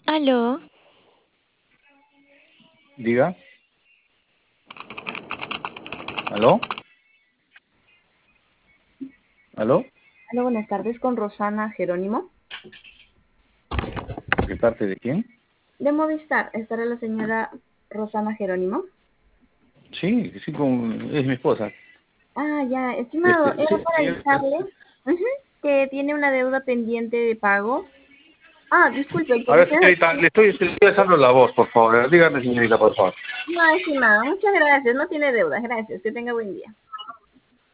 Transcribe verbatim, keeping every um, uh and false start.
Aló, Diga. ¿Aló? ¿Aló? Hola, buenas tardes, con Rosana Jerónimo. ¿De parte de quién? De Movistar, ¿estará la señora Rosana Jerónimo? Sí, sí, con, es mi esposa. Ah, ya, estimado, Este, era sí, para sí, avisarle ujú, que tiene una deuda pendiente de pago. Ah, disculpe, a por ver, usted. señorita, le estoy, le estoy alzando la voz, por favor. Dígame, señorita, por favor. No, estimado, muchas gracias, no tiene deuda, gracias, que tenga buen día.